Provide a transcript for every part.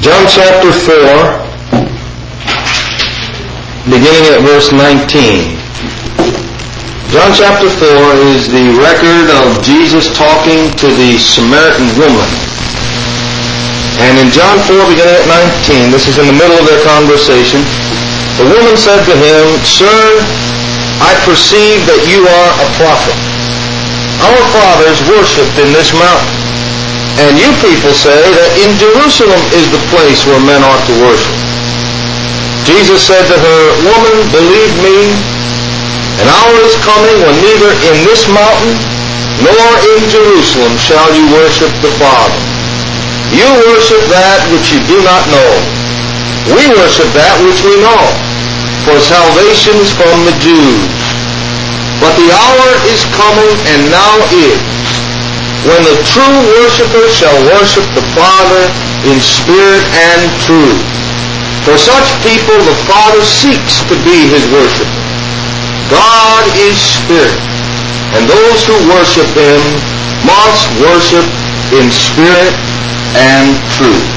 John chapter 4, beginning at verse 19. John chapter 4 is the record of Jesus talking to the Samaritan woman. And in John 4, beginning at 19, this is in the middle of their conversation, the woman said to him, "Sir, I perceive that you are a prophet. Our fathers worshipped in this mountain, and you people say that in Jerusalem is the place where men ought to worship." Jesus said to her, "Woman, believe me, an hour is coming when neither in this mountain nor in Jerusalem shall you worship the Father. You worship that which you do not know. We worship that which we know, for salvation is from the Jews. But the hour is coming, and now is, when the true worshippers shall worship the Father in spirit and truth. For such people the Father seeks to be his worshipper. God is spirit, and those who worship him must worship in spirit and truth."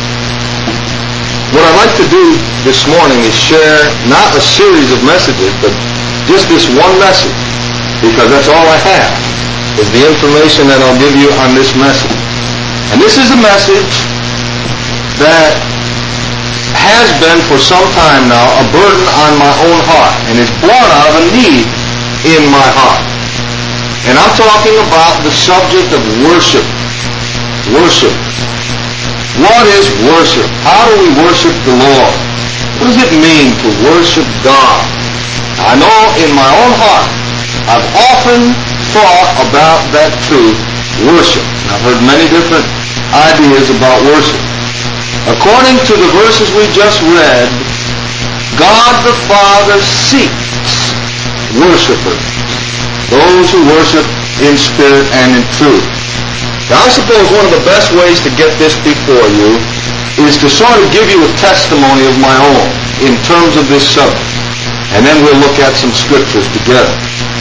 What I'd like to do this morning is share not a series of messages, but just this one message, because that's all I have, is the information that I'll give you on this message. And this is a message that has been for some time now a burden on my own heart, and it's born out of a need in my heart. And I'm talking about the subject of worship. Worship. What is worship? How do we worship the Lord? What does it mean to worship God? I know in my own heart I've often thought about that truth, worship. And I've heard many different ideas about worship. According to the verses we just read, God the Father seeks worshipers, those who worship in spirit and in truth. Now, I suppose one of the best ways to get this before you is to sort of give you a testimony of my own in terms of this subject. And then we'll look at some scriptures together.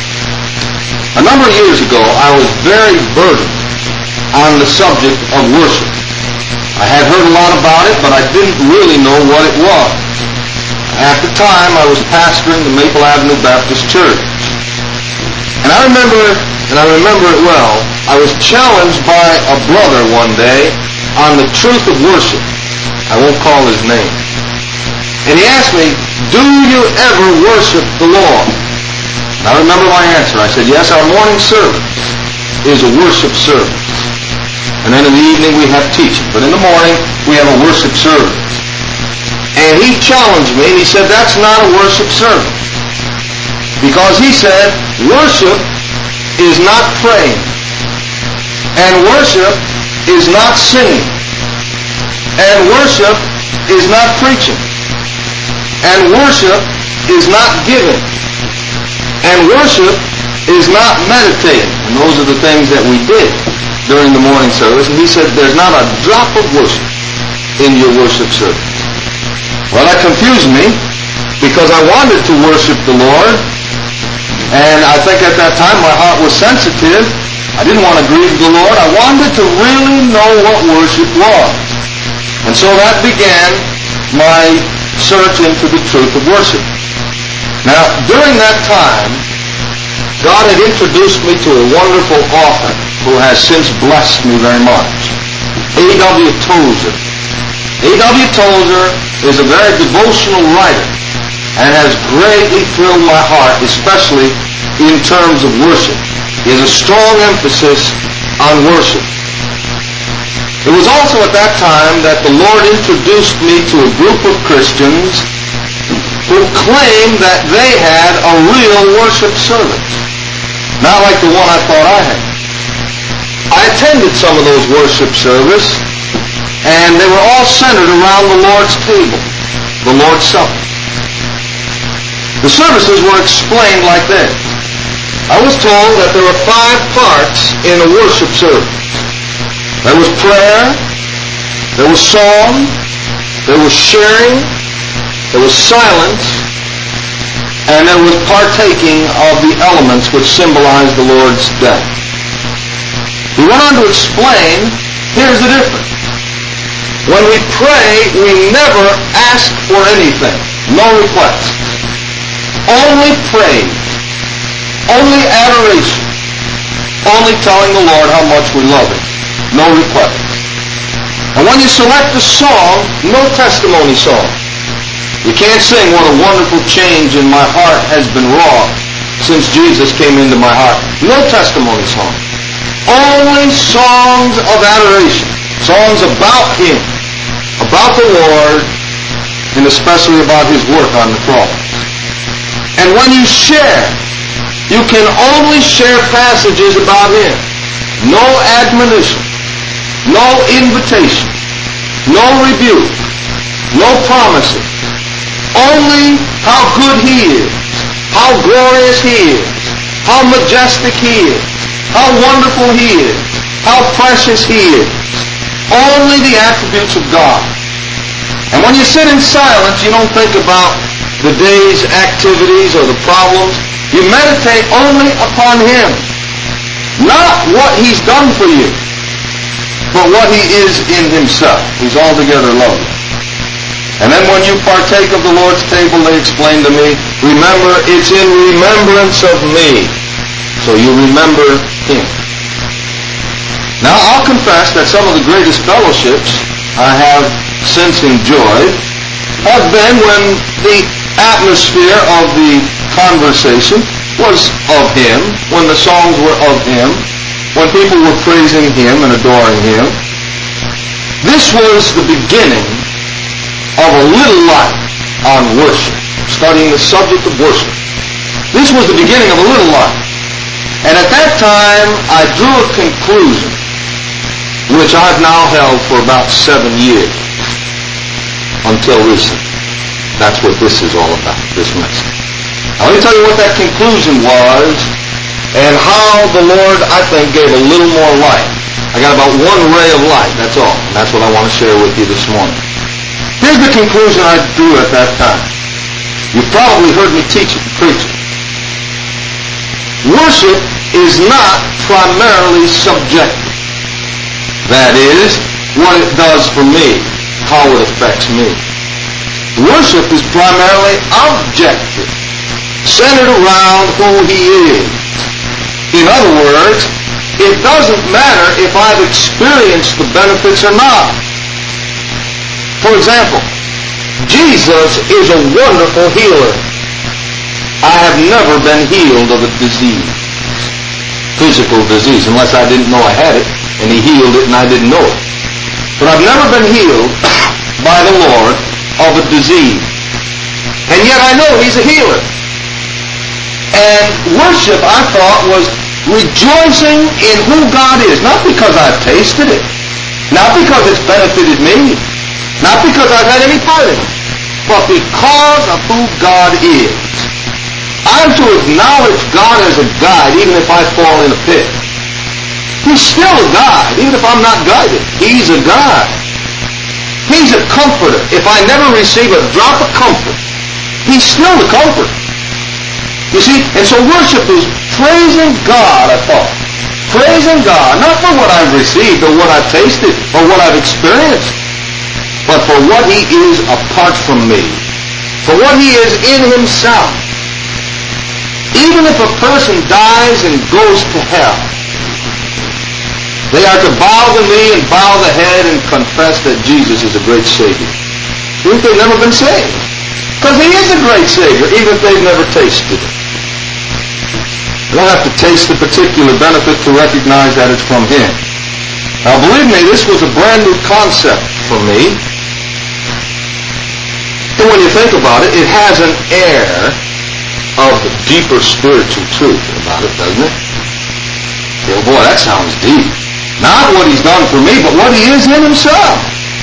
A number of years ago, I was very burdened on the subject of worship. I had heard a lot about it, but I didn't really know what it was. At the time, I was pastoring the Maple Avenue Baptist Church. And I remember it well, I was challenged by a brother one day on the truth of worship. I won't call his name. And he asked me, "Do you ever worship the Lord?" And I remember my answer. I said, "Yes, our morning service is a worship service. And then in the evening we have teaching. But in the morning we have a worship service." And he challenged me, and he said, "That's not a worship service." Because he said, worship is not praying. And worship is not singing. And worship is not preaching. And worship is not giving. And worship is not meditating. And those are the things that we did during the morning service. And he said, "There's not a drop of worship in your worship service." Well, that confused me, because I wanted to worship the Lord. And I think at that time my heart was sensitive. I didn't want to grieve the Lord. I wanted to really know what worship was. And so that began my search into the truth of worship. Now, during that time, God had introduced me to a wonderful author who has since blessed me very much. A.W. Tozer. A.W. Tozer is a very devotional writer and has greatly thrilled my heart, especially in terms of worship. He has a strong emphasis on worship. It was also at that time that the Lord introduced me to a group of Christians who claimed that they had a real worship service, not like the one I thought I had. I attended some of those worship services, and they were all centered around the Lord's table, the Lord's Supper. The services were explained like this. I was told that there were 5 parts in a worship service. There was prayer, there was song, there was sharing, there was silence, and there was partaking of the elements which symbolize the Lord's death. He went on to explain, here's the difference. When we pray, we never ask for anything. No request. Only praise. Only adoration. Only telling the Lord how much we love Him. No request. And when you select a song, no testimony song. You can't sing what a wonderful change in my heart has been wrought since Jesus came into my heart. No testimony song. Only songs of adoration. Songs about Him, about the Lord, and especially about His work on the cross. And when you share, you can only share passages about Him. No admonition, no invitation, no rebuke, no promises. Only how good He is, how glorious He is, how majestic He is, how wonderful He is, how precious He is. Only the attributes of God. And when you sit in silence, you don't think about the day's activities or the problems. You meditate only upon Him. Not what He's done for you, but what He is in Himself. He's altogether lovely. And then when you partake of the Lord's table, they explain to me, remember, it's in remembrance of me. So you remember Him. Now, I'll confess that some of the greatest fellowships I have since enjoyed have been when the atmosphere of the conversation was of Him, when the songs were of Him, when people were praising Him and adoring Him. This was the beginning of a little life on worship, studying the subject of worship. This was the beginning of a little life. And at that time, I drew a conclusion, which I've now held for about 7 years, until recently. That's what this is all about, this message. Now, let me tell you what that conclusion was, and how the Lord, I think, gave a little more light. I got about one ray of light, that's all. And that's what I want to share with you this morning. Here's the conclusion I drew at that time. You've probably heard me teach it and preach it. Worship is not primarily subjective. That is, what it does for me, how it affects me. Worship is primarily objective, centered around who He is. In other words, it doesn't matter if I've experienced the benefits or not. For example, Jesus is a wonderful healer. I have never been healed of a disease, physical disease, unless I didn't know I had it, and He healed it and I didn't know it. But I've never been healed by the Lord of a disease. And yet I know He's a healer. And worship, I thought, was rejoicing in who God is. Not because I've tasted it. Not because it's benefited me. Not because I've had any part in it. But because of who God is. I'm to acknowledge God as a guide, even if I fall in a pit. He's still a guide, even if I'm not guided. He's a guide. He's a comforter. If I never receive a drop of comfort, He's still the comforter. You see, and so worship is praising God, I thought. Praising God, not for what I've received or what I've tasted or what I've experienced, but for what He is apart from me. For what He is in Himself. Even if a person dies and goes to hell, they are to bow the knee and bow the head and confess that Jesus is a great Savior. Even if they've never been saved. Because He is a great Savior, even if they've never tasted it. You don't have to taste the particular benefit to recognize that it's from Him. Now, believe me, this was a brand new concept for me. And when you think about it, it has an air of deeper spiritual truth about it, doesn't it? Oh boy, that sounds deep. Not what He's done for me, but what He is in Himself.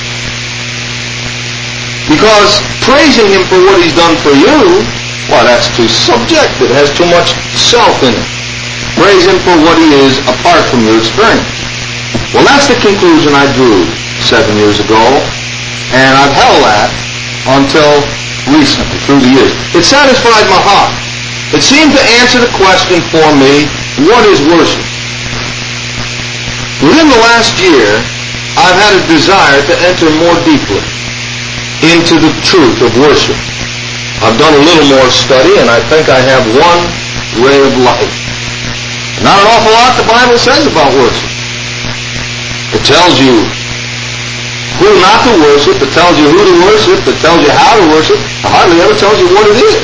Because praising Him for what He's done for you, well, that's too subjective. It has too much self in it. Praise Him for what He is apart from your experience. Well, that's the conclusion I drew 7 years ago, and I've held that until recently, through the years. It satisfied my heart. It seemed to answer the question for me, what is worship? Within the last year, I've had a desire to enter more deeply into the truth of worship. I've done a little more study, and I think I have one ray of light. Not an awful lot the Bible says about worship. It tells you who not to worship, it tells you who to worship, it tells you how to worship. It hardly ever tells you what it is.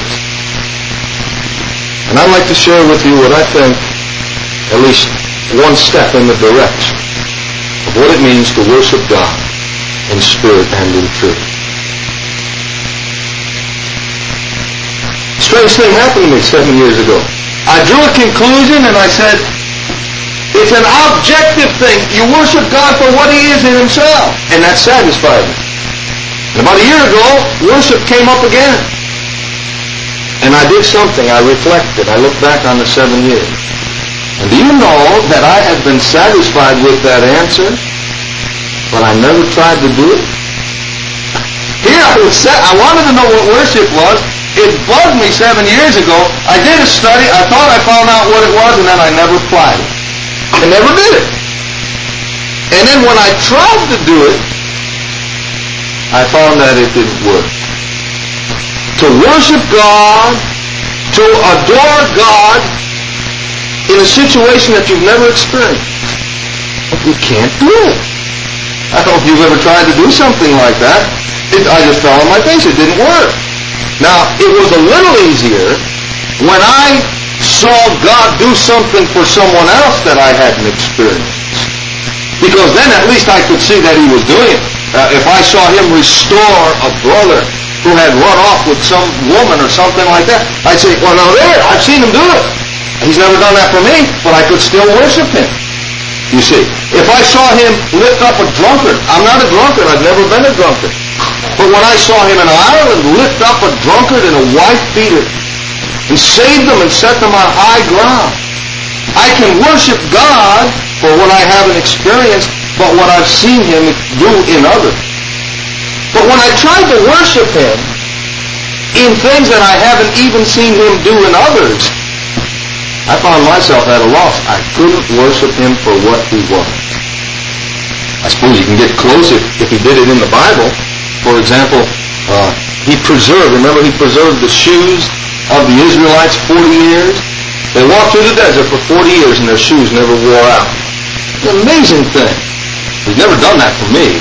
And I'd like to share with you what I think, at least one step in the direction of what it means to worship God in spirit and in truth. Strange thing happened to me 7 years ago. I drew a conclusion and I said, it's an objective thing. You worship God for what He is in Himself. And that satisfied me. And about a year ago, worship came up again. And I did something. I reflected. I looked back on the 7 years. And do you know that I had been satisfied with that answer, but I never tried to do it? Here I was I wanted to know what worship was. It bugged me 7 years ago. I did a study. I thought I found out what it was, and then I never applied it. I never did it. And then when I tried to do it, I found that it didn't work. To worship God, to adore God in a situation that you've never experienced, you can't do it. I don't know if you've ever tried to do something like that. I just fell on my face. It didn't work. Now, it was a little easier when I saw God do something for someone else that I hadn't experienced. Because then at least I could see that He was doing it. If I saw Him restore a brother who had run off with some woman or something like that, I'd say, well, now there, I've seen Him do it. He's never done that for me, but I could still worship Him. You see, if I saw Him lift up a drunkard, I'm not a drunkard, I've never been a drunkard. But when I saw Him in Ireland lift up a drunkard and a wife-beater and save them and set them on high ground, I can worship God for what I haven't experienced, but what I've seen Him do in others. But when I tried to worship Him in things that I haven't even seen Him do in others, I found myself at a loss. I couldn't worship Him for what He was. I suppose you can get close if He did it in the Bible. For example, He preserved the shoes of the Israelites 40 years. They walked through the desert for 40 years and their shoes never wore out. It's an amazing thing. He's never done that for me.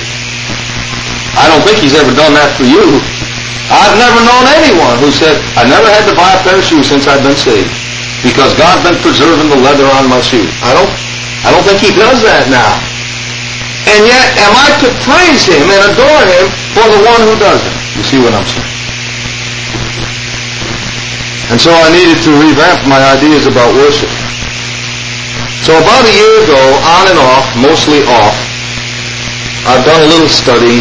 I don't think He's ever done that for you. I've never known anyone who said, I never had to buy a pair of shoes since I've been saved because God's been preserving the leather on my shoes. I don't think He does that now. And yet, am I to praise Him and adore Him for the one who does it? You see what I'm saying? And so I needed to revamp my ideas about worship. So about a year ago, on and off, mostly off, I've done a little study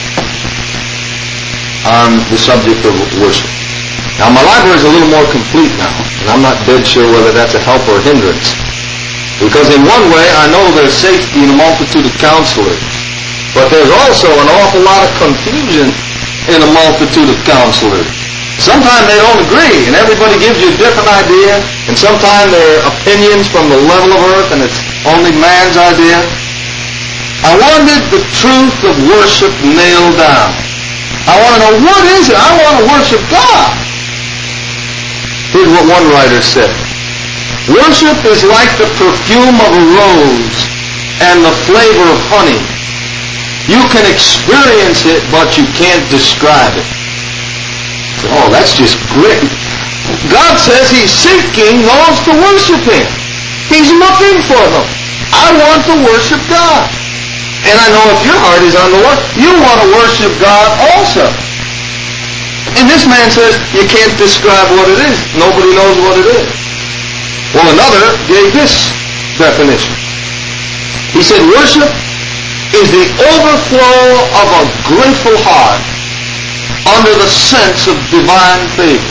on the subject of worship. Now, my library is a little more complete now, and I'm not dead sure whether that's a help or a hindrance. Because in one way, I know there's safety in a multitude of counselors, but there's also an awful lot of confusion in a multitude of counselors. Sometimes they don't agree, and everybody gives you a different idea, and sometimes they're opinions from the level of earth, and it's only man's idea. I wanted the truth of worship nailed down. I want to know, what is it? I want to worship God. Here's what one writer said. Worship is like the perfume of a rose and the flavor of honey. You can experience it, but you can't describe it. Oh, that's just great. God says He's seeking those to worship Him. He's looking for them. I want to worship God. And I know if your heart is on the Lord, you want to worship God also. And this man says, you can't describe what it is. Nobody knows what it is. Well, another gave this definition. He said, worship is the overflow of a grateful heart under the sense of divine favor.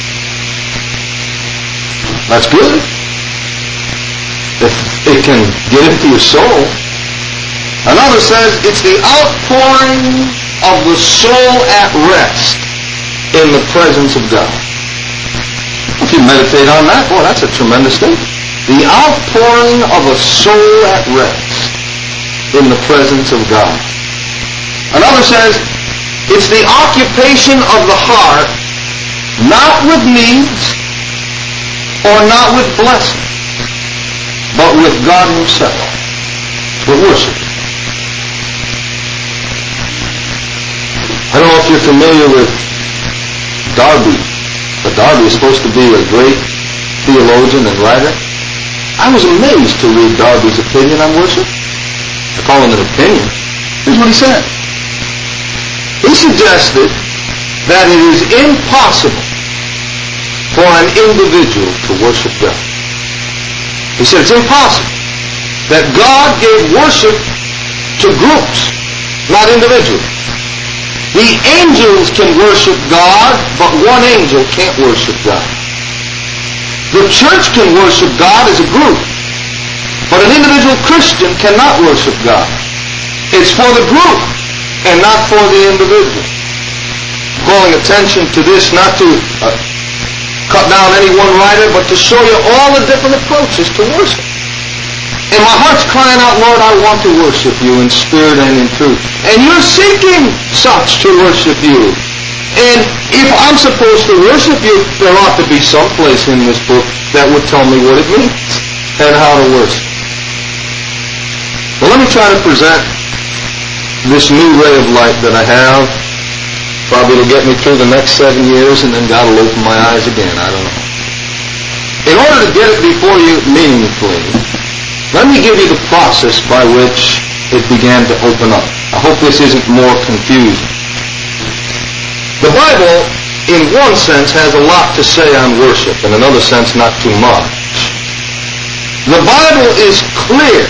That's good. If it can get into your soul. Another says it's the outpouring of the soul at rest in the presence of God. If you meditate on that, boy, that's a tremendous thing. The outpouring of a soul at rest in the presence of God. Another says, it's the occupation of the heart, not with needs or not with blessing, but with God Himself, with worship. I don't know if you're familiar with Darby, but Darby is supposed to be a great theologian and writer. I was amazed to read Darby's opinion on worship. I call it an opinion. Here's what he said. He suggested that it is impossible for an individual to worship God. He said it's impossible. That God gave worship to groups, not individuals. The angels can worship God, but one angel can't worship God. The church can worship God as a group, but an individual Christian cannot worship God. It's for the group and not for the individual. Calling attention to this, not to cut down any one writer, but to show you all the different approaches to worship. And my heart's crying out, Lord, I want to worship you in spirit and in truth. And you're seeking such to worship you. And if I'm supposed to worship you, there ought to be some place in this book that would tell me what it means and how to worship. Well, let me try to present this new ray of light that I have. Probably it'll get me through the next 7 years, and then God will open my eyes again. I don't know. In order to get it before you meaningfully, let me give you the process by which it began to open up. I hope this isn't more confusing. The Bible, in one sense, has a lot to say on worship. In another sense, not too much. The Bible is clear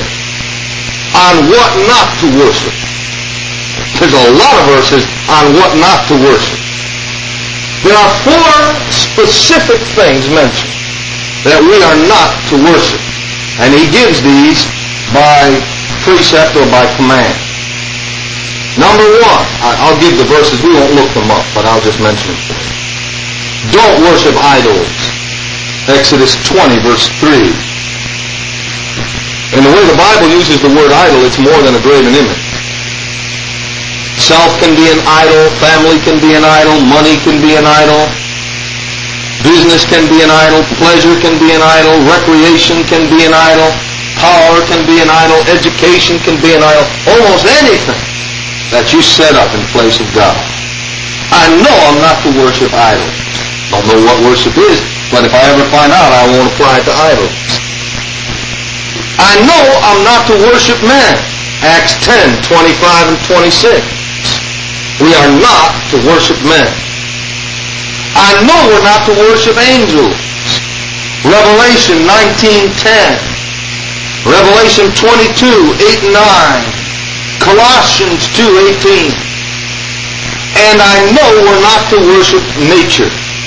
on what not to worship. There's a lot of verses on what not to worship. There are 4 specific things mentioned that we are not to worship. And he gives these by precept or by command. Number 1, I'll give the verses. We won't look them up, but I'll just mention them for you. Don't worship idols. Exodus 20, verse 3. And the way the Bible uses the word idol, it's more than a graven image. Self can be an idol, family can be an idol, money can be an idol, business can be an idol, pleasure can be an idol, recreation can be an idol, power can be an idol, education can be an idol, almost anything that you set up in place of God. I know I'm not to worship idols. Don't know what worship is, but if I ever find out, I won't apply it to idols. I know I'm not to worship man. Acts 10, 25 and 26. We are not to worship men. I know we're not to worship angels. Revelation 19:10. Revelation 22, 8 and 9. Colossians 2:18. And I know we're not to worship nature.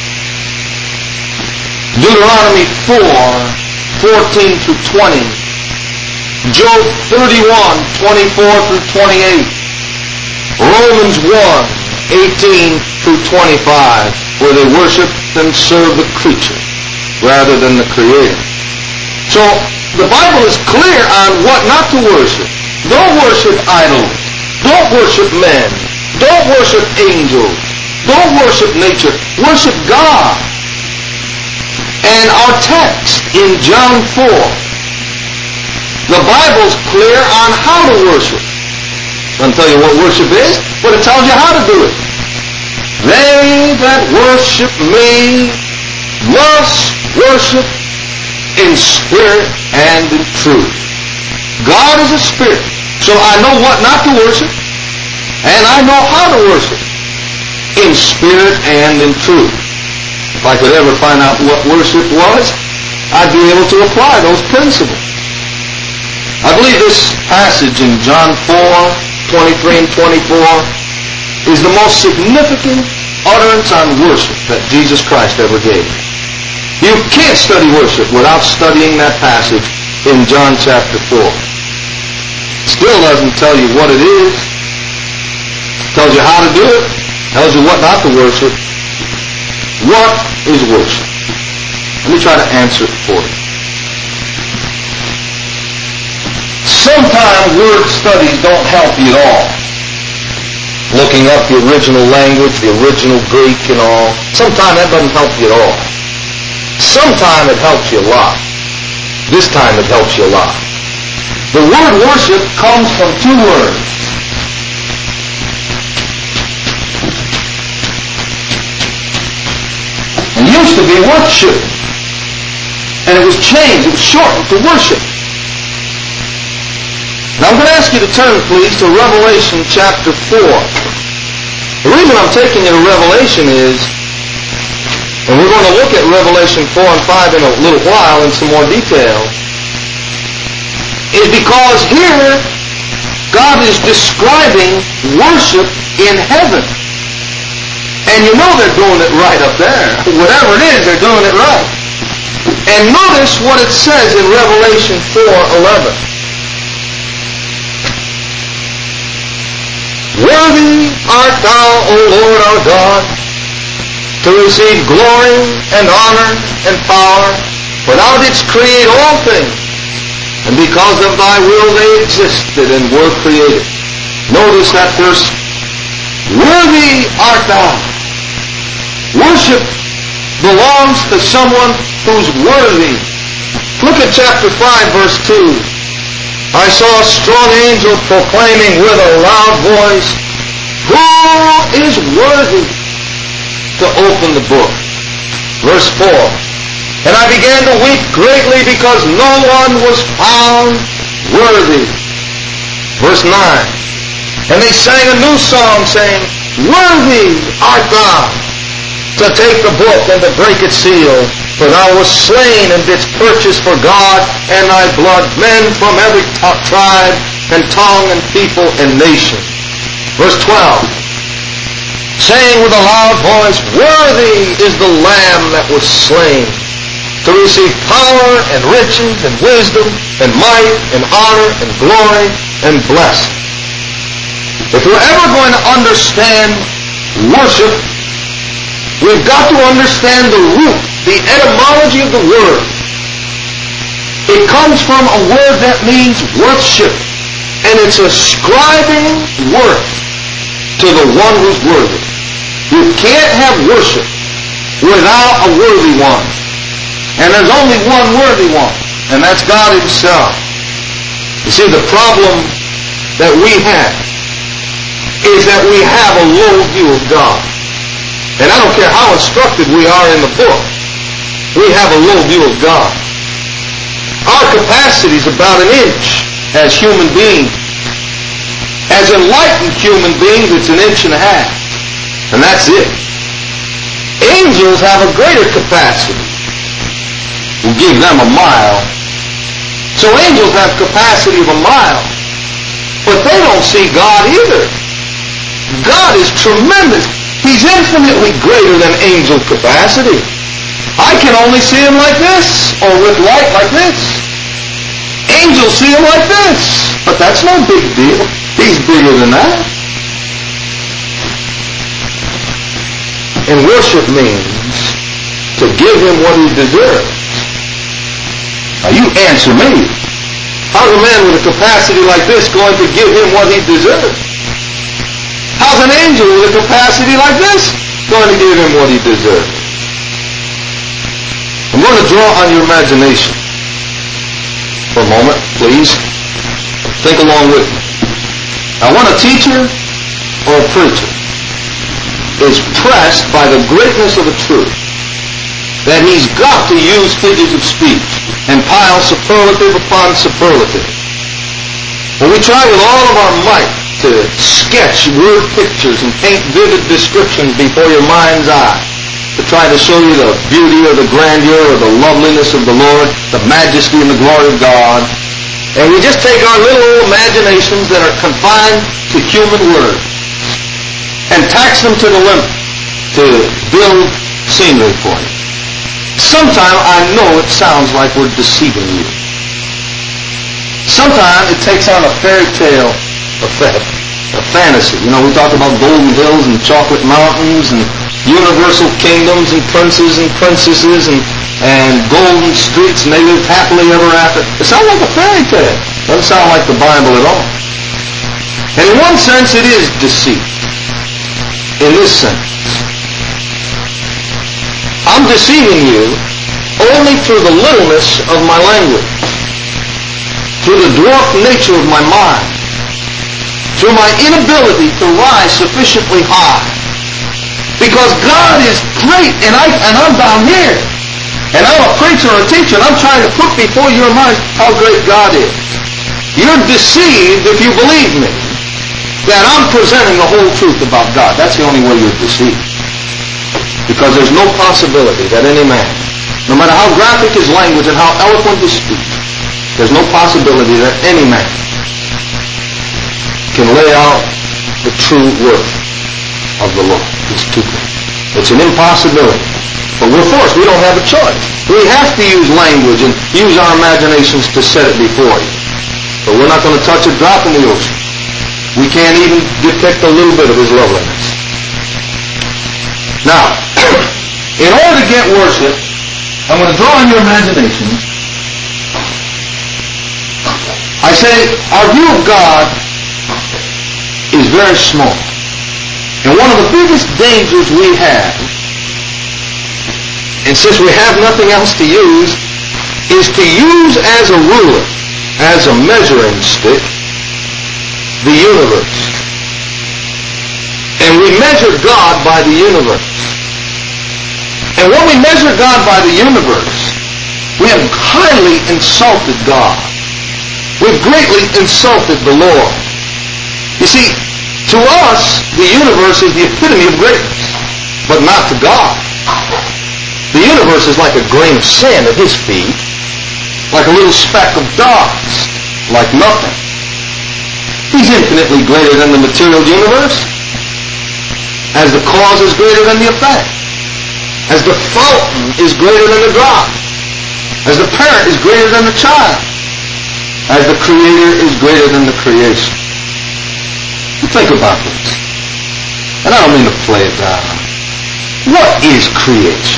Deuteronomy 4:14 through 20. Job 31:24 through 28. Romans 1:18 through 25, where they worship and serve the creature rather than the Creator. So the Bible is clear on what not to worship. Don't worship idols. Don't worship men. Don't worship angels. Don't worship nature. Worship God. And our text in John 4, the Bible's clear on how to worship. It doesn't tell you what worship is, but it tells you how to do it. They that worship me must worship in spirit and in truth. God is a spirit, so I know what not to worship, and I know how to worship in spirit and in truth. If I could ever find out what worship was, I'd be able to apply those principles. I believe this passage in John 4:23 and 24 is the most significant utterance on worship that Jesus Christ ever gave. You can't study worship without studying that passage in John chapter 4. Still doesn't tell you what it is. Tells you how to do it. Tells you what not to worship. What is worship? Let me try to answer it for you. Say Sometimes word studies don't help you at all. Looking up the original language, the original Greek and all, sometimes that doesn't help you at all. Sometimes it helps you a lot. This time it helps you a lot. The word worship comes from two words. It used to be worship. And it was changed, it was shortened to worship. Now I'm going to ask you to turn, please, to Revelation chapter 4. The reason I'm taking you to Revelation is, and we're going to look at Revelation 4 and 5 in a little while in some more detail, is because here God is describing worship in heaven. And you know they're doing it right up there. Whatever it is, they're doing it right. And notice what it says in Revelation 4:11. Worthy art thou, O Lord our God, to receive glory and honor and power, for thou didst create all things, and because of thy will they existed and were created. Notice that verse. Worthy art thou. Worship belongs to someone who's worthy. Look at chapter 5, verse 2. I saw a strong angel proclaiming with a loud voice, who is worthy to open the book? Verse 4. And I began to weep greatly because no one was found worthy. Verse 9. And they sang a new song saying, worthy art thou to take the book and to break its seal. For thou wast slain and didst purchase for God and thy blood men from every tribe and tongue and people and nation. Verse 12. Saying with a loud voice, worthy is the Lamb that was slain to receive power and riches and wisdom and might and honor and glory and blessing. If we're ever going to understand worship, we've got to understand the root, the etymology of the word. It comes from a word that means worship, and it's ascribing worth to the one who's worthy. You can't have worship without a worthy one. And there's only one worthy one, and that's God himself. You see, the problem that we have is that we have a low view of God. And I don't care how instructed we are in the book, we have a low view of God. Our capacity is about an inch as human beings. As enlightened human beings, it's an inch and a half. And that's it. Angels have a greater capacity. We'll give them a mile. So angels have capacity of a mile. But they don't see God either. God is tremendous. He's infinitely greater than angel capacity. I can only see him like this, or with light like this. Angels see him like this, but that's no big deal. He's bigger than that. And worship means to give him what he deserves. Now you answer me. How's a man with a capacity like this going to give him what he deserves? How's an angel with a capacity like this going to give him what he deserves? I'm going to draw on your imagination for a moment, please. Think along with me. Now, when a teacher or a preacher is pressed by the greatness of a truth, that he's got to use figures of speech and pile superlative upon superlative. When we try with all of our might to sketch word pictures and paint vivid descriptions before your mind's eye, to try to show you the beauty or the grandeur or the loveliness of the Lord, the majesty and the glory of God. And we just take our little old imaginations that are confined to human words and tax them to the limit to build scenery for you. Sometimes I know it sounds like we're deceiving you. Sometimes it takes on a fairy tale effect, a fantasy. You know, we talk about golden hills and chocolate mountains and universal kingdoms and princes and princesses and golden streets and they live happily ever after. It sounds like a fairy tale. Doesn't sound like the Bible at all. And in one sense, it is deceit. In this sense, I'm deceiving you only through the littleness of my language, through the dwarfed nature of my mind, through my inability to rise sufficiently high. Because God is great, and I'm down here. And I'm a preacher or a teacher, and I'm trying to put before your mind how great God is. You're deceived if you believe me, that I'm presenting the whole truth about God. That's the only way you're deceived. Because there's no possibility that any man, no matter how graphic his language and how eloquent his speech, there's no possibility that any man can lay out the true worth of the Lord. It's too great. It's an impossibility. But we're forced. We don't have a choice. We have to use language and use our imaginations to set it before you. But we're not going to touch a drop in the ocean. We can't even depict a little bit of His loveliness. Now, in order to get worship, I'm going to draw on your imaginations. I say our view of God is very small. And one of the biggest dangers we have, and since we have nothing else to use, is to use as a ruler, as a measuring stick, the universe. And we measure God by the universe. And when we measure God by the universe, we have highly insulted God. We've greatly insulted the Lord. You see, to us, the universe is the epitome of greatness, but not to God. The universe is like a grain of sand at His feet, like a little speck of dust, like nothing. He's infinitely greater than the material universe, as the cause is greater than the effect, as the fountain is greater than the drop, as the parent is greater than the child, as the Creator is greater than the creation. Think about this. And I don't mean to play it down. What is creation?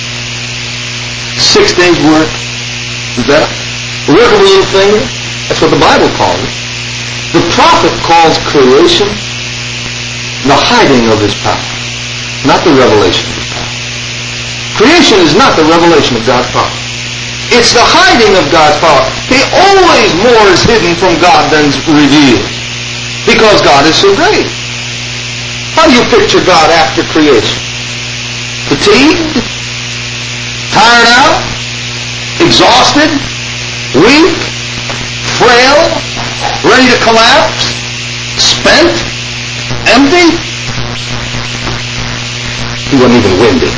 6 days work? Is that a work of a little finger? That's what the Bible calls it. The prophet calls creation the hiding of His power, not the revelation of His power. Creation is not the revelation of God's power. It's the hiding of God's power. Always more is hidden from God than revealed. Because God is so great. How do you picture God after creation? Fatigued? Tired out? Exhausted? Weak? Frail? Ready to collapse? Spent? Empty? He wasn't even winded.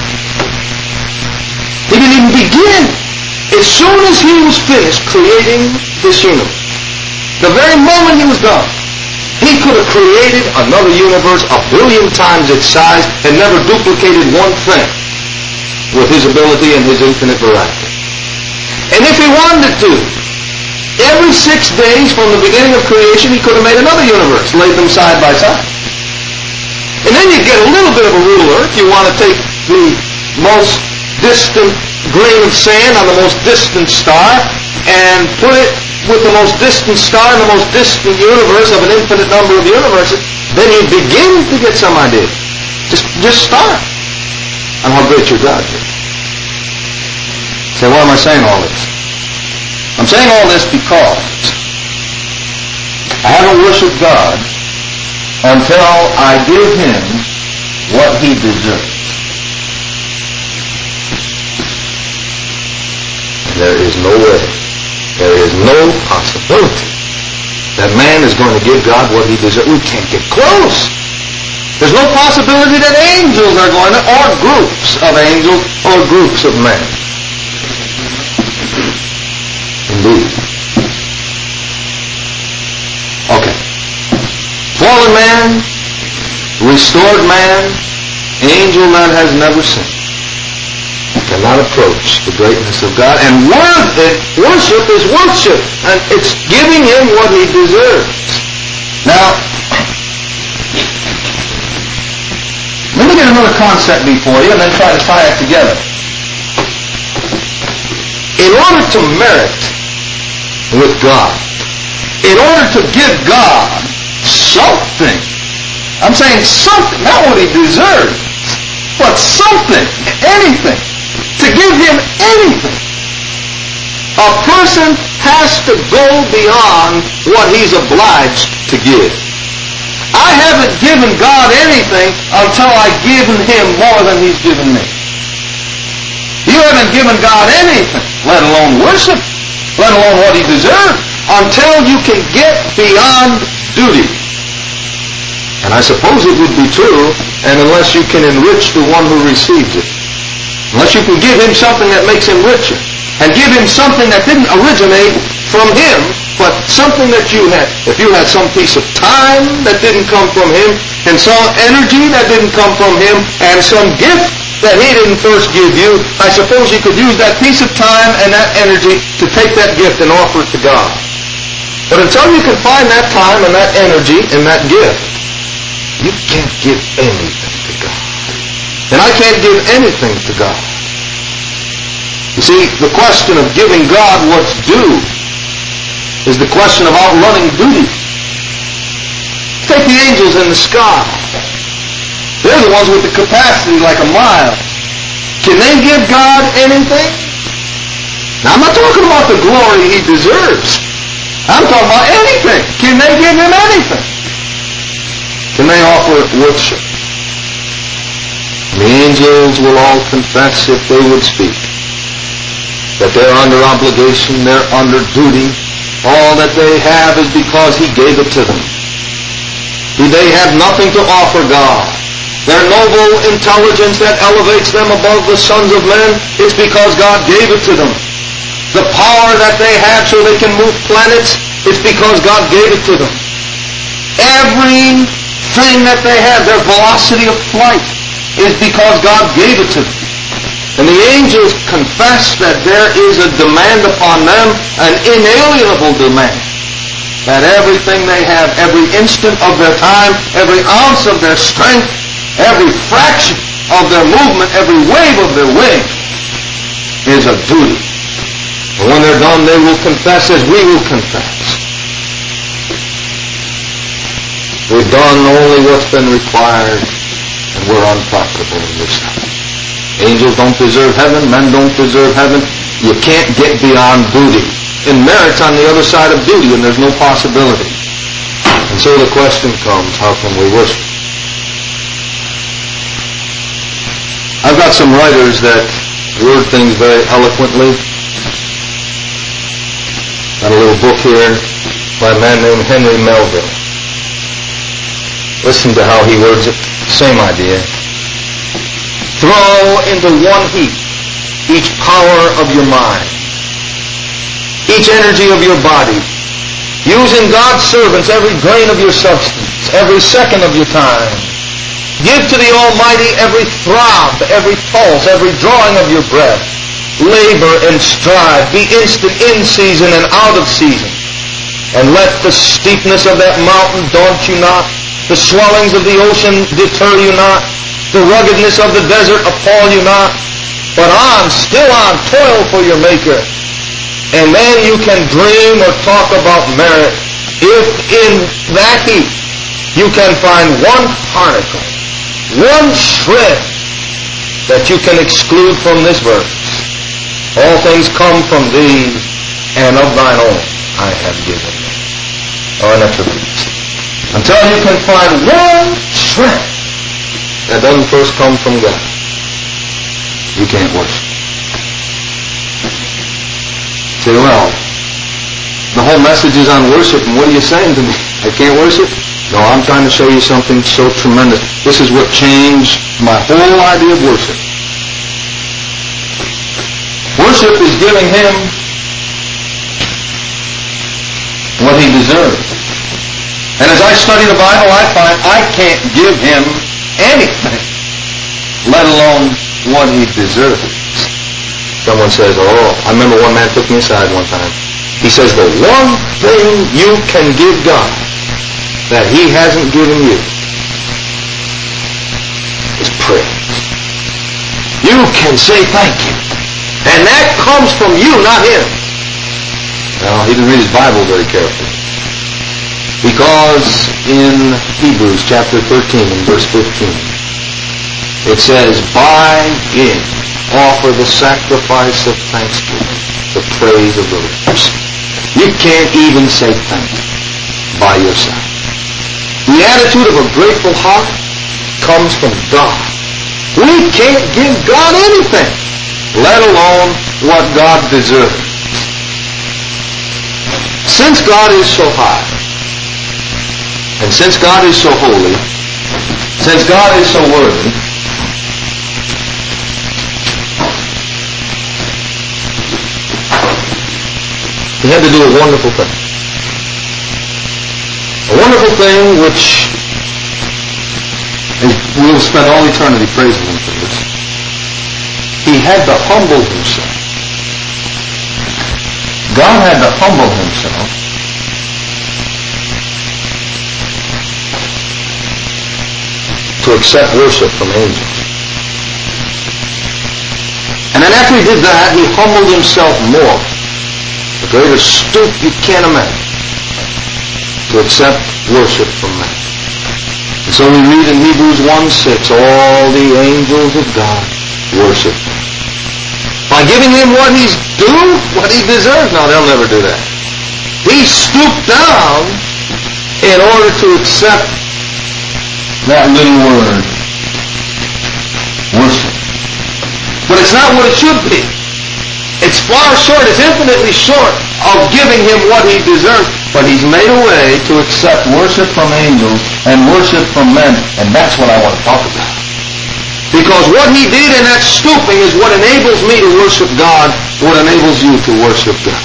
He didn't even begin. As soon as He was finished creating this universe, the very moment He was done, He could have created another universe 1 billion times its size and never duplicated one thing with His ability and His infinite variety. And if He wanted to, every 6 days from the beginning of creation, He could have made another universe, laid them side by side. And then you get a little bit of a ruler if you want to take the most distant grain of sand on the most distant star and put it with the most distant star in the most distant universe of an infinite number of universes, then you begin to get some idea. Just start on how great your God is. Say, why am I saying all this? I'm saying all this because I haven't worshipped God until I give Him what He deserves. There is no way, there is no possibility that man is going to give God what He deserves. We can't get close. There's no possibility that angels are going to, or groups of angels, or groups of men. Indeed. Okay. Fallen man, restored man, angel that has never sinned, cannot approach the greatness of God. And worship is worship. And it's giving Him what He deserves. Now, let me get another concept before you and then try to tie it together. In order to merit with God, in order to give God something, I'm saying something, not what he deserves, but something, anything, to give him anything, a person has to go beyond what he's obliged to give. I haven't given God anything until I've given him more than he's given me. You haven't given God anything, let alone worship, let alone what he deserves, until you can get beyond duty. And I suppose it would be true, and unless you can enrich the one who receives it. Unless you can give him something that makes him richer, and give him something that didn't originate from him, but something that you had. If you had some piece of time that didn't come from him, and some energy that didn't come from him, and some gift that he didn't first give you, I suppose you could use that piece of time and that energy to take that gift and offer it to God. But until you can find that time and that energy and that gift, you can't give anything to God. And I can't give anything to God. You see, the question of giving God what's due is the question of outrunning duty. Take the angels in the sky. They're the ones with the capacity like a mile. Can they give God anything? Now, I'm not talking about the glory he deserves. I'm talking about anything. Can they give him anything? Can they offer worship? The angels will all confess, if they would speak, that they're under obligation, they're under duty. All that they have is because he gave it to them. They have nothing to offer God. Their noble intelligence that elevates them above the sons of men, it's because God gave it to them. The power that they have so they can move planets, it's because God gave it to them. Everything that they have, their velocity of flight, is because God gave it to them. And the angels confess that there is a demand upon them, an inalienable demand, that everything they have, every instant of their time, every ounce of their strength, every fraction of their movement, every wave of their wing, is a duty. And when they're done, they will confess as we will confess. We've done only what's been required, and we're unprofitable in this time. Angels don't deserve heaven. Men don't deserve heaven. You can't get beyond duty. And merit's on the other side of duty, and there's no possibility. And so the question comes, how can we worship? I've got some writers that word things very eloquently. Got a little book here by a man named Henry Melville. Listen to how he words it. Same idea. Throw into one heap each power of your mind, each energy of your body, using God's servants every grain of your substance, every second of your time. Give to the Almighty every throb, every pulse, every drawing of your breath. Labor and strive, be instant in season and out of season. And let the steepness of that mountain daunt you not, the swellings of the ocean deter you not, the ruggedness of the desert appall you not, but on, still on, toil for your Maker. And then you can dream or talk about merit if in that heap you can find one particle, one shred that you can exclude from this verse. All things come from thee, and of thine own I have given thee. Or an attribute. Until you can find one shred that doesn't first come from God, you can't worship. Say, well, the whole message is on worship, and what are you saying to me? I can't worship? No, I'm trying to show you something so tremendous. This is what changed my whole idea of worship. Worship is giving him what he deserves. And as I study the Bible, I find I can't give him anything, let alone what he deserves. Someone says, oh, I remember one man took me aside one time. He says, the one thing you can give God that he hasn't given you is praise. You can say thank you. And that comes from you, not him. Well, he didn't read his Bible very carefully. Because in Hebrews chapter 13 and verse 15, it says, by him offer the sacrifice of thanksgiving, the praise of the lips. You can't even say thank you by yourself. The attitude of a grateful heart comes from God. We can't give God anything, let alone what God deserves. Since God is so high, and since God is so holy, since God is so worthy, He had to do a wonderful thing. A wonderful thing which we'll spend all eternity praising Him for this. He had to humble Himself. God had to humble Himself to accept worship from angels. And then after He did that, He humbled Himself more. The greatest stoop you can't imagine, to accept worship from men. And so we read in Hebrews 1:6, all the angels of God worship Him. By giving Him what He's due, what He deserves. No, they'll never do that. He stooped down in order to accept that little word, worship. But it's not what it should be. It's far short, it's infinitely short of giving Him what He deserves. But He's made a way to accept worship from angels and worship from men. And that's what I want to talk about. Because what He did in that stooping is what enables me to worship God, what enables you to worship God.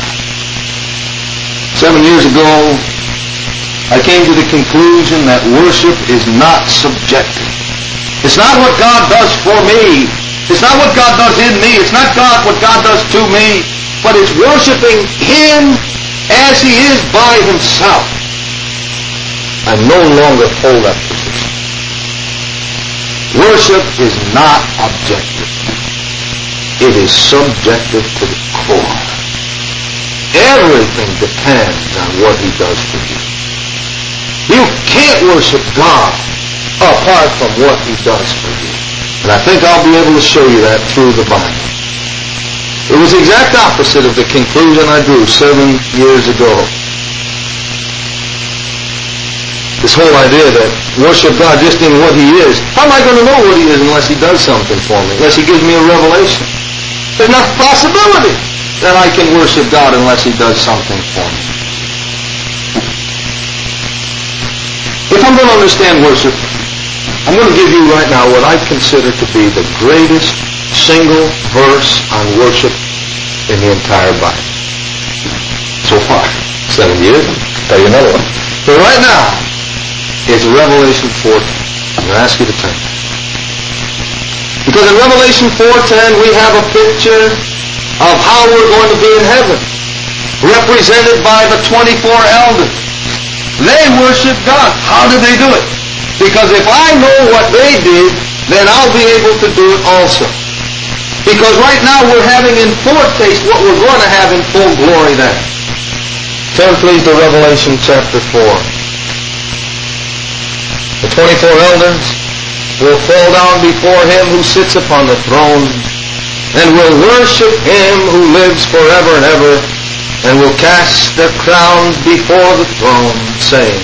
7 years ago, I came to the conclusion that worship is not subjective. It's not what God does for me. It's not what God does in me. It's not what God does to me. But it's worshiping Him as He is by Himself. I no longer hold that position. Worship is not objective. It is subjective to the core. Everything depends on what He does for you. You can't worship God apart from what He does for you. And I think I'll be able to show you that through the Bible. It was the exact opposite of the conclusion I drew 7 years ago. This whole idea that worship God just in what He is. How am I going to know what He is unless He does something for me? Unless He gives me a revelation? There's no possibility that I can worship God unless He does something for me. If I'm going to understand worship, I'm going to give you right now what I consider to be the greatest single verse on worship in the entire Bible. So far, 7 years, I'll tell you another one. But right now, it's Revelation 4:10. I'm going to ask you to turn. Because in Revelation 4:10, we have a picture of how we're going to be in heaven, represented by the 24 elders. They worship God. How do they do it? Because if I know what they did, then I'll be able to do it also. Because right now we're having in foretaste what we're going to have in full glory then. Turn please to Revelation chapter 4. The 24 elders will fall down before Him who sits upon the throne and will worship Him who lives forever and ever, and will cast their crowns before the throne, saying,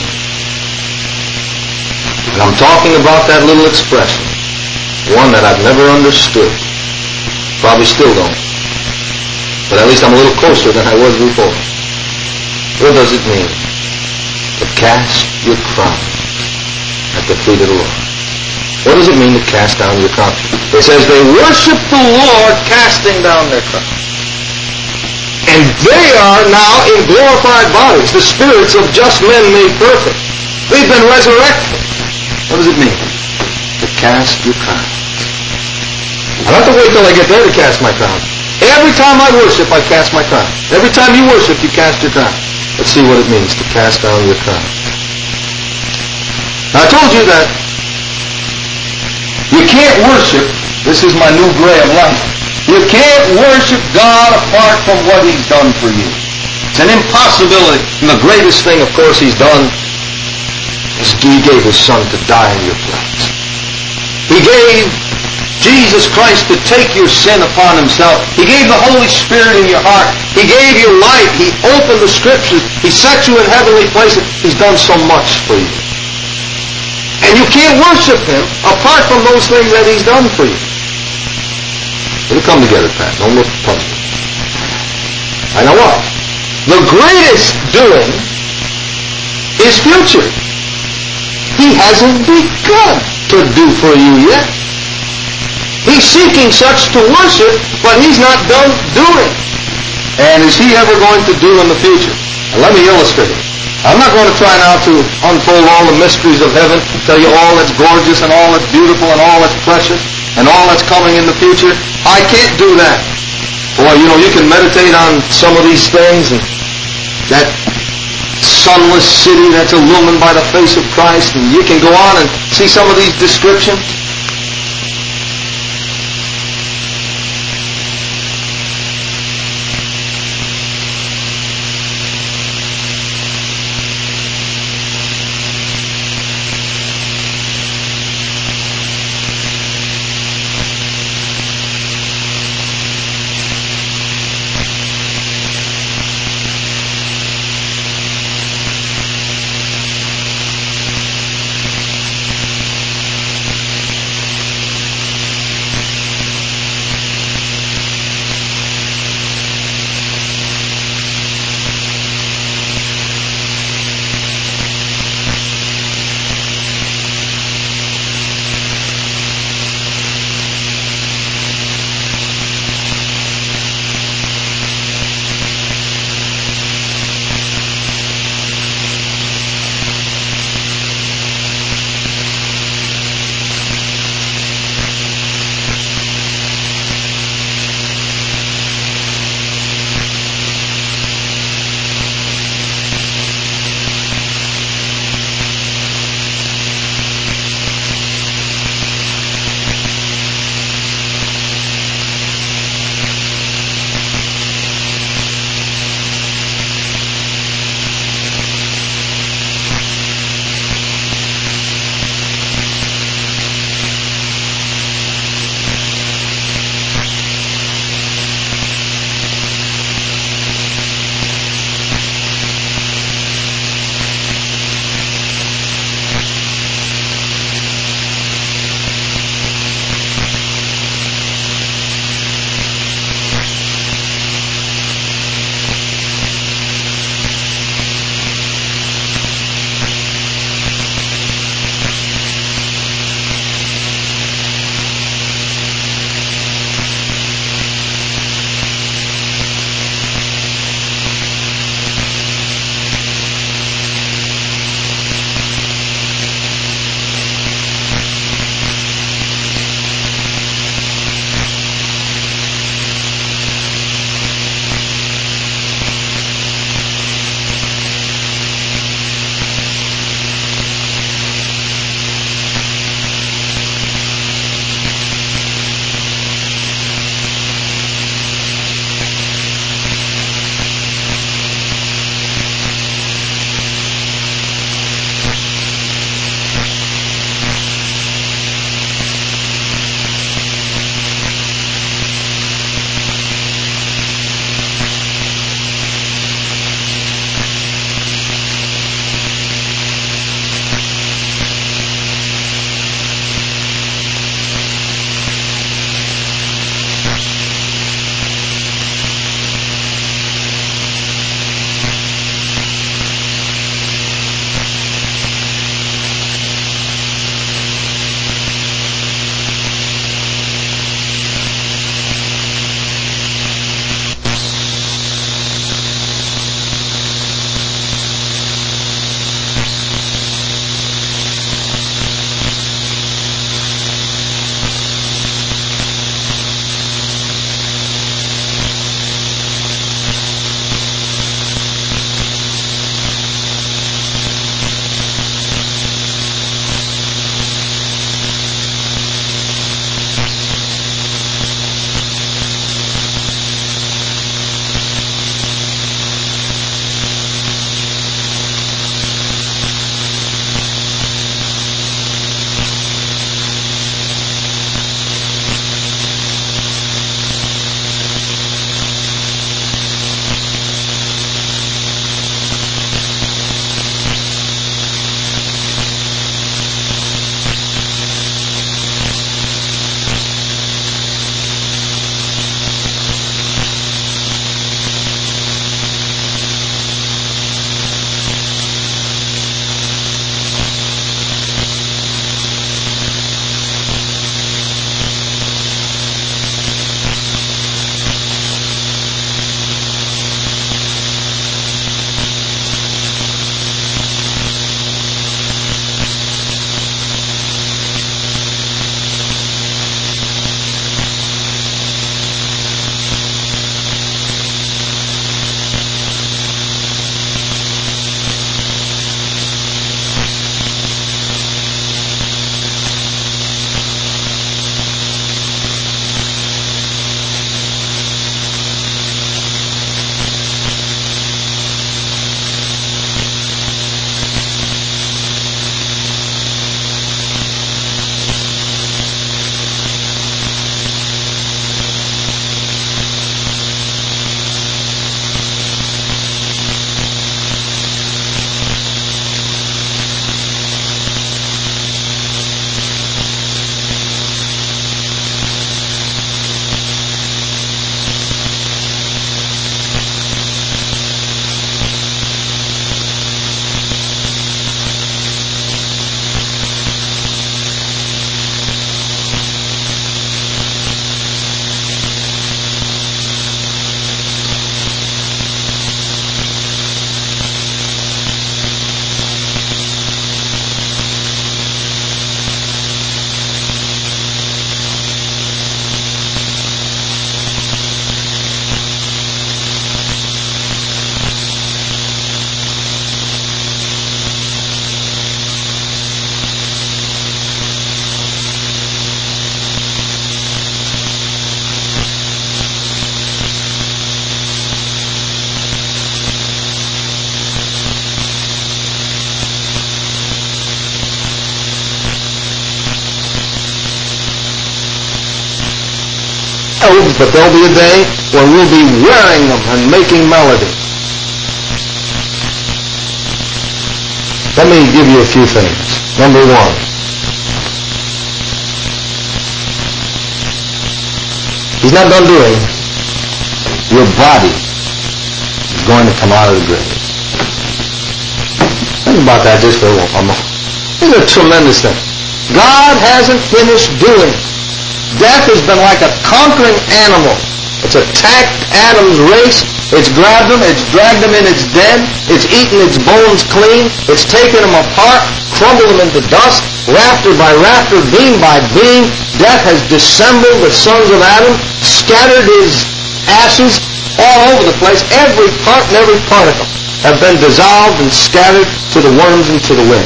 and I'm talking about that little expression, one that I've never understood. Probably still don't. But at least I'm a little closer than I was before. What does it mean? To cast your crown at the feet of the Lord. What does it mean to cast down your crown? It says they worship the Lord casting down their crown. And they are now in glorified bodies, the spirits of just men made perfect. They've been resurrected. What does it mean? To cast your crown. I don't have to wait till I get there to cast my crown. Every time I worship, I cast my crown. Every time you worship, you cast your crown. Let's see what it means to cast down your crown. Now, I told you that you can't worship. This is my new way of life. You can't worship God apart from what He's done for you. It's an impossibility. And the greatest thing, of course, He's done He gave His Son to die in your place. He gave Jesus Christ to take your sin upon Himself. He gave the Holy Spirit in your heart. He gave you light. He opened the Scriptures. He set you in heavenly places. He's done so much for you. And you can't worship Him apart from those things that He's done for you. It'll come together, Pat. Don't look puzzled. I know what? The greatest doing is future. He hasn't begun to do for you yet. He's seeking such to worship, but He's not done doing. And is He ever going to do in the future? And let me illustrate it. I'm not going to try now to unfold all the mysteries of heaven, tell you all that's gorgeous and all that's beautiful and all that's precious and all that's coming in the future. I can't do that. Boy, you can meditate on some of these things and that sunless city that's illumined by the face of Christ, and you can go on and see some of these descriptions. ourselves, but there'll be a day when we'll be wearing them and making melody. Let me give you a few things. Number one, He's not done doing. Your body is going to come out of the grave. Think about that just for a moment. This is a tremendous thing. God hasn't finished doing. Death has been like a conquering animal. It's attacked Adam's race. It's grabbed them. It's dragged them in its den. It's eaten its bones clean. It's taken them apart, crumbled them into dust, rafter by rafter, beam by beam. Death has dissembled the sons of Adam, scattered his ashes all over the place. Every part and every particle have been dissolved and scattered to the worms and to the wind.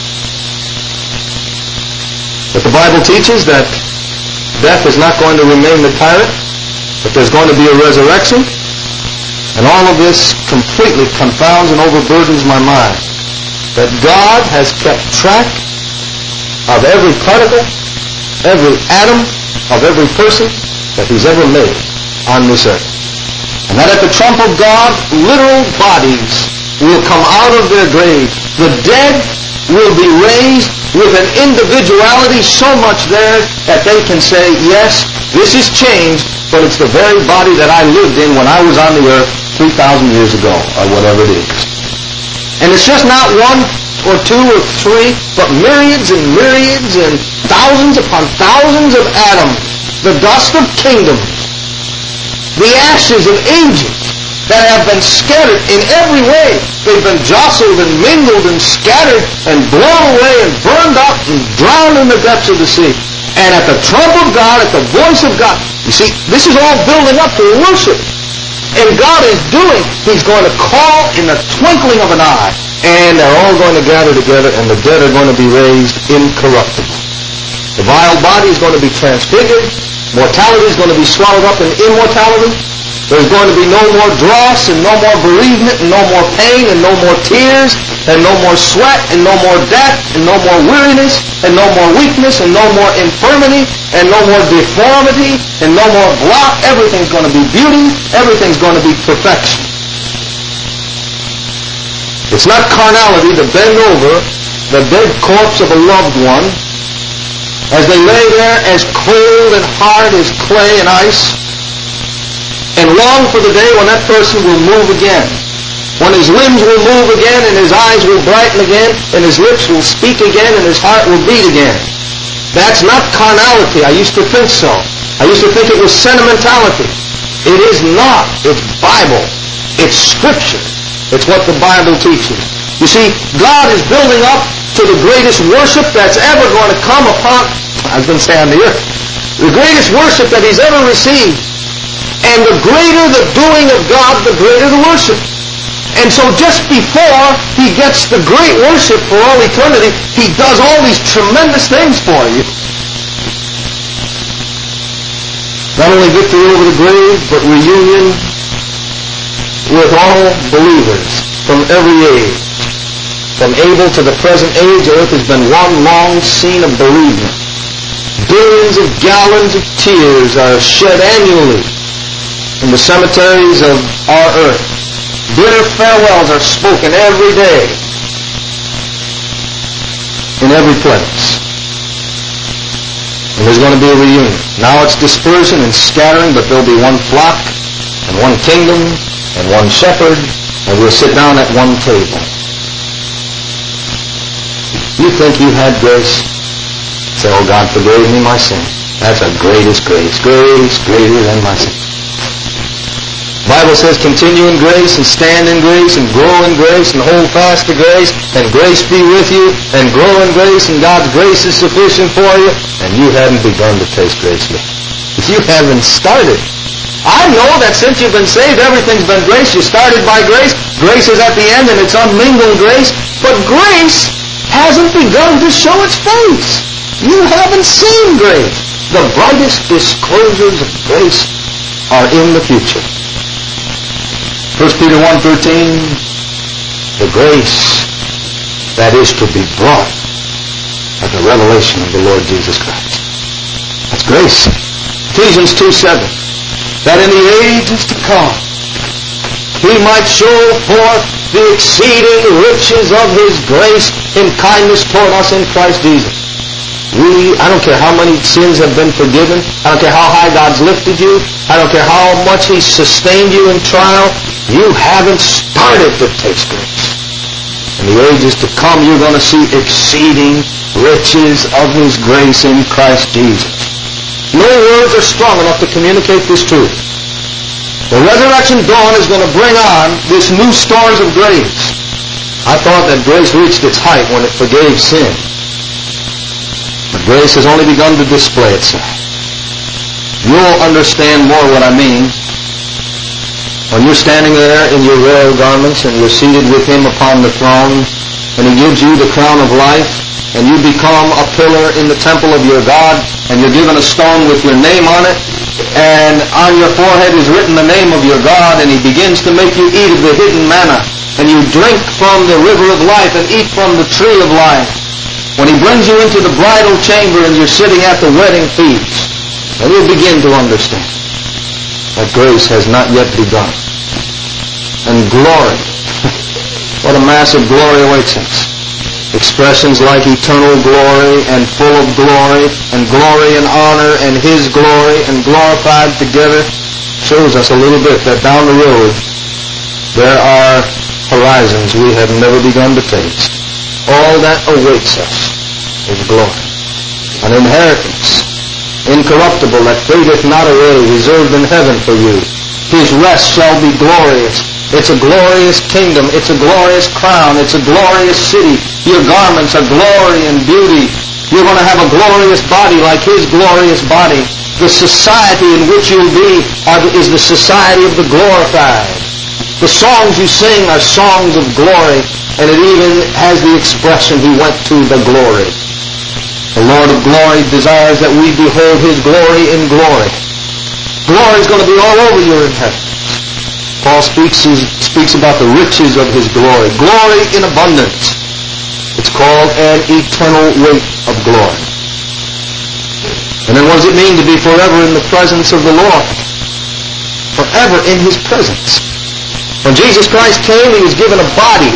But the Bible teaches that death is not going to remain the tyrant, but there's going to be a resurrection. And all of this completely confounds and overburdens my mind. That God has kept track of every particle, every atom, of every person that He's ever made on this earth. And that at the trump of God, literal bodies will come out of their graves. The dead will be raised with an individuality so much there that they can say, yes, this has changed, but it's the very body that I lived in when I was on the earth 3,000 years ago, or whatever it is. And it's just not one or two or three, but myriads and myriads and thousands upon thousands of atoms, the dust of kingdoms, the ashes of ages that have been scattered in every way. They've been jostled and mingled and scattered and blown away and burned up and drowned in the depths of the sea. And at the trump of God, at the voice of God, you see, this is all building up to worship. And God is doing, He's going to call in the twinkling of an eye, and they're all going to gather together, and the dead are going to be raised incorruptible. The vile body is going to be transfigured. Mortality is going to be swallowed up in immortality. There's going to be no more dross and no more bereavement and no more pain and no more tears and no more sweat and no more death and no more weariness and no more weakness and no more infirmity and no more deformity and no more blot. Everything's going to be beauty. Everything's going to be perfection. It's not carnality to bend over the dead corpse of a loved one as they lay there as cold and hard as clay and ice, and long for the day when that person will move again, when his limbs will move again and his eyes will brighten again and his lips will speak again and his heart will beat again. That's not carnality. I used to think so. I used to think it was sentimentality. It is not. It's Bible. It's Scripture. It's what the Bible teaches. You see, God is building up to the greatest worship that's ever going to come upon, I was going to say on the earth, the greatest worship that He's ever received. And the greater the doing of God, the greater the worship. And so just before He gets the great worship for all eternity, He does all these tremendous things for you. Not only victory over the grave, but reunion with all believers from every age. From Abel to the present age, earth has been one long scene of bereavement. Billions of gallons of tears are shed annually in the cemeteries of our earth. Bitter farewells are spoken every day in every place. And there's going to be a reunion. Now it's dispersion and scattering, but there'll be one flock and one kingdom and one shepherd, and we'll sit down at one table. You think you had grace? Say, oh, God forgave me my sin. That's the greatest grace. Grace greater than my sin. The Bible says, continue in grace and stand in grace and grow in grace and hold fast to grace, and grace be with you, and grow in grace, and God's grace is sufficient for you, and you haven't begun to taste grace yet. You haven't started. I know that since you've been saved, everything's been grace. You started by grace. Grace is at the end, and it's unmingled grace. But grace hasn't begun to show its face. You haven't seen grace. The brightest disclosures of grace are in the future. 1 Peter 1:13, the grace that is to be brought at the revelation of the Lord Jesus Christ. That's grace. Ephesians 2:7. That in the ages to come, He might show forth the exceeding riches of His grace in kindness toward us in Christ Jesus. I don't care how many sins have been forgiven. I don't care how high God's lifted you. I don't care how much He's sustained you in trial. You haven't started to taste grace. In the ages to come, you're going to see exceeding riches of His grace in Christ Jesus. No words are strong enough to communicate this truth. The resurrection dawn is going to bring on this new stores of grace. I thought that grace reached its height when it forgave sin. But grace has only begun to display itself. You'll understand more what I mean when you're standing there in your royal garments and you're seated with Him upon the throne, and He gives you the crown of life, and you become a pillar in the temple of your God, and you're given a stone with your name on it, and on your forehead is written the name of your God, and He begins to make you eat of the hidden manna, and you drink from the river of life and eat from the tree of life. When He brings you into the bridal chamber and you're sitting at the wedding feast, then you'll begin to understand that grace has not yet begun. And glory, what a massive glory awaits us. Expressions like eternal glory and full of glory and glory and honor and His glory and glorified together shows us a little bit that down the road there are horizons we have never begun to taste. All that awaits us is glory. An inheritance, incorruptible, that fadeth not away, reserved in heaven for you. His rest shall be glorious. It's a glorious kingdom. It's a glorious crown. It's a glorious city. Your garments are glory and beauty. You're going to have a glorious body like His glorious body. The society in which you'll be is the society of the glorified. The songs you sing are songs of glory, and it even has the expression, He went to the glory. The Lord of glory desires that we behold His glory in glory. Glory is going to be all over your inheritance. Paul speaks about the riches of His glory. Glory in abundance. It's called an eternal weight of glory. And then what does it mean to be forever in the presence of the Lord? Forever in His presence. When Jesus Christ came, He was given a body.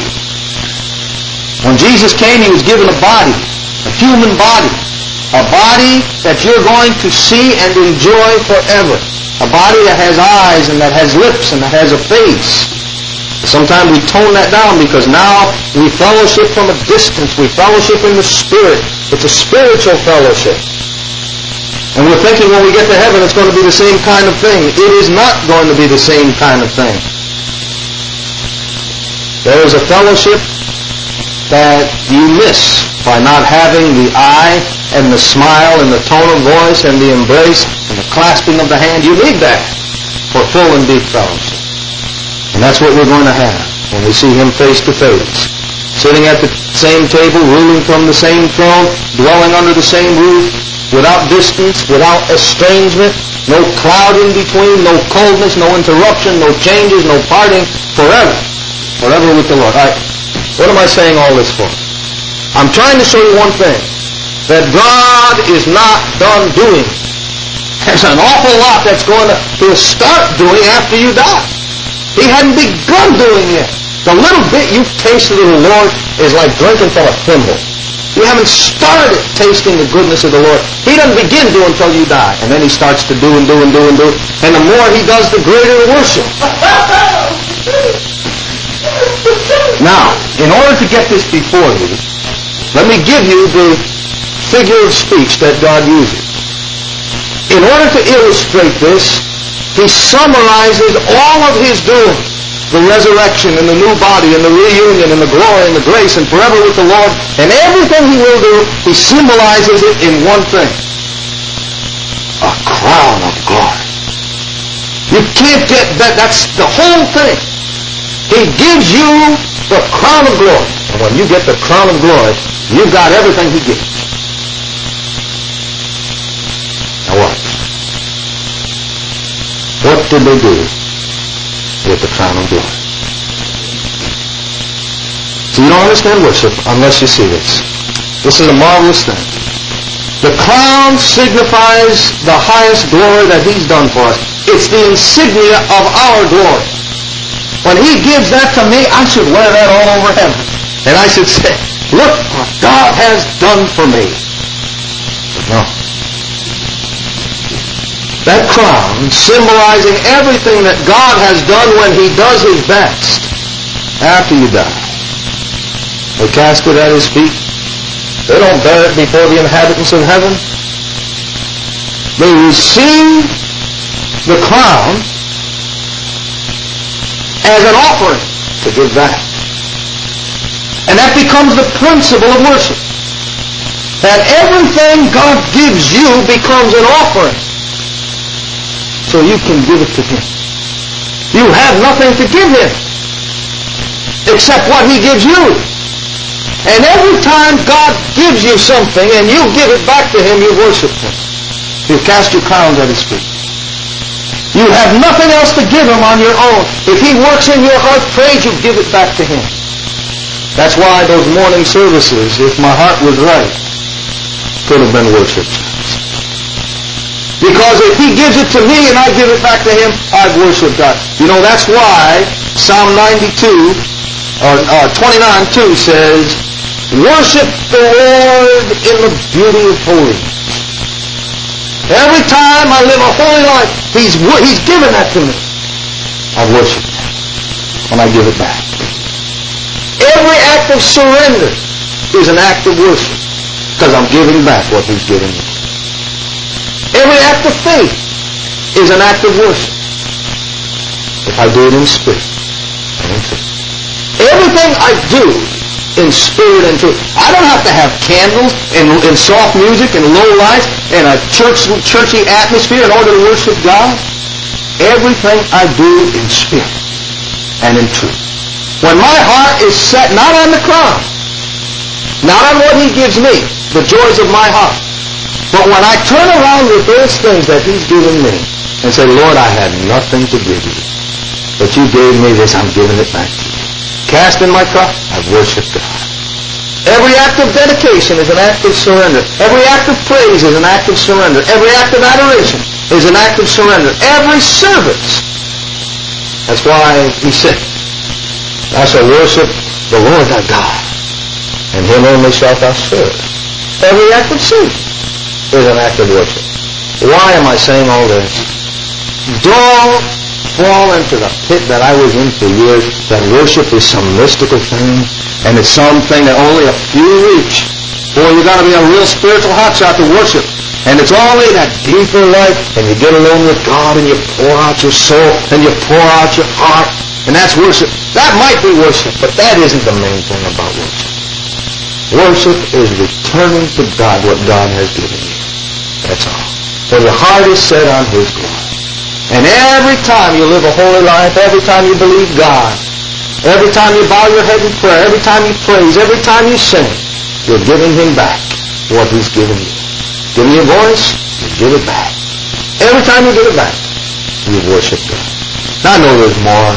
When Jesus came, He was given a body, a human body. A body that you're going to see and enjoy forever. A body that has eyes and that has lips and that has a face. Sometimes we tone that down because now we fellowship from a distance. We fellowship in the Spirit. It's a spiritual fellowship. And we're thinking when we get to heaven it's going to be the same kind of thing. It is not going to be the same kind of thing. There is a fellowship that you miss by not having the eye and the smile and the tone of voice and the embrace and the clasping of the hand. You need that for full and deep fellowship. And that's what we're going to have when we see Him face to face. Sitting at the same table, ruling from the same throne, dwelling under the same roof, without distance, without estrangement, no cloud in between, no coldness, no interruption, no changes, no parting, forever. Forever with the Lord. What am I saying all this for? I'm trying to show you one thing. That God is not done doing. There's an awful lot that's going to He'll start doing after you die. He hadn't begun doing yet. The little bit you've tasted of the Lord is like drinking from a thimble. You haven't started tasting the goodness of the Lord. He doesn't begin to until you die. And then He starts to do and do and do and do. And the more He does, the greater the worship. Now, in order to get this before you, let me give you the figure of speech that God uses. In order to illustrate this, He summarizes all of His doing. The resurrection and the new body and the reunion and the glory and the grace and forever with the Lord and everything He will do, He symbolizes it in one thing. A crown of glory. You can't get that. That's the whole thing. He gives you the crown of glory. And when you get the crown of glory, you've got everything He gives. Now what? What did they do with the crown of glory? So you don't understand worship unless you see this. This is a marvelous thing. The crown signifies the highest glory that He's done for us. It's the insignia of our glory. When He gives that to me, I should wear that all over heaven. And I should say, look what God has done for me. But no. That crown, symbolizing everything that God has done when He does His best after you die. They cast it at His feet. They don't bear it before the inhabitants of heaven. They receive the crown as an offering to give back. And that becomes the principle of worship. That everything God gives you becomes an offering. So you can give it to Him. You have nothing to give Him except what He gives you. And every time God gives you something and you give it back to Him, you worship Him. You cast your crowns at His feet. You have nothing else to give Him on your own. If He works in your heart praise, you give it back to Him. That's why those morning services, if my heart was right, could have been worship. Because if He gives it to me and I give it back to Him, I've worshiped God. You know, that's why Psalm 92, or 29:2 says, worship the Lord in the beauty of holiness. Every time I live a holy life, He's given that to me. I worship Him, and I give it back. Every act of surrender is an act of worship, because I'm giving back what He's given me. Every act of faith is an act of worship, if I do it in spirit and in truth. Everything I do in spirit and truth. I don't have to have candles and soft music and low lights and a churchy atmosphere in order to worship God. Everything I do in spirit and in truth. When my heart is set not on the crown, not on what He gives me, the joys of my heart, but when I turn around with those things that He's given me and say, Lord, I had nothing to give You, but You gave me this, I'm giving it back to You. Cast in my cup, I've worshiped God. Every act of dedication is an act of surrender. Every act of praise is an act of surrender. Every act of adoration is an act of surrender. Every service. That's why He said, thou shalt worship the Lord thy God, and Him only shalt thou serve. Every act of service is an act of worship. Why am I saying all this? Don't fall into the pit that I was in for years, that worship is some mystical thing, and it's something that only a few reach. Boy, you got to be a real spiritual hotshot to worship. And it's only that deeper life, and you get alone with God, and you pour out your soul, and you pour out your heart, and that's worship. That might be worship, but that isn't the main thing about worship. Worship is returning to God what God has given you. That's all. When your heart is set on His glory. And every time you live a holy life, every time you believe God, every time you bow your head in prayer, every time you praise, every time you sing, you're giving Him back what He's given you. Give me a voice, you give it back. Every time you give it back, you worship God. Now, I know there's more,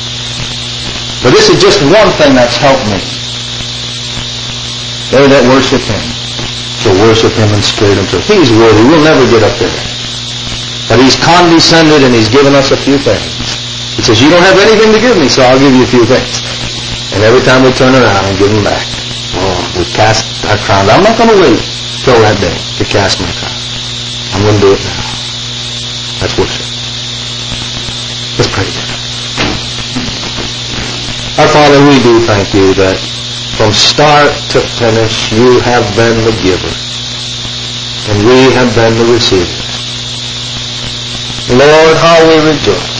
but this is just one thing that's helped me. They that worship Him shall worship Him in spirit and truth. He's worthy. We'll never get up there. But He's condescended and He's given us a few things. He says, you don't have anything to give me, so I'll give you a few things. And every time we turn around and give Him back, we cast our crown. I'm not going to wait till that day to cast my crown. I'm going to do it now. That's worship. Let's pray together. Our Father, we do thank You that from start to finish, You have been the giver, and we have been the receivers. Lord, how we rejoice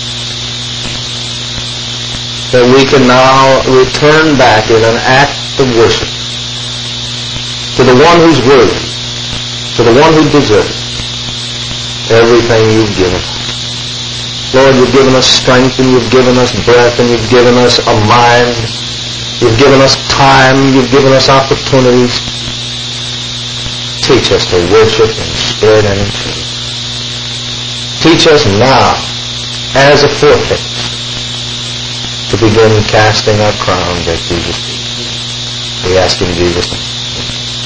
that we can now return back in an act of worship to the one who's worthy, to the one who deserves everything You've given us. Lord, You've given us strength, and You've given us breath, and You've given us a mind. You've given us time. You've given us opportunities. Teach us to worship in spirit and in truth. Teach us now, as a foretaste, to begin casting our crowns at Jesus' feet. We ask in Jesus' name.